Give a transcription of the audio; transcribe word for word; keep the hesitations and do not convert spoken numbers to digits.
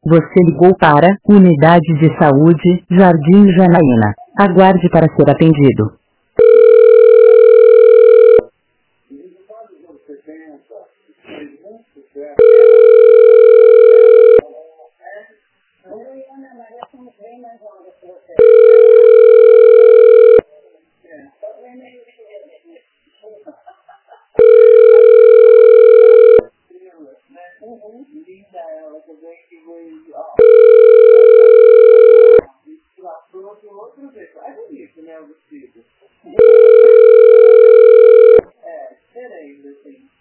Você ligou para Unidade de Saúde, Jardim Janaína. Aguarde para ser atendido. É, peraí, assim.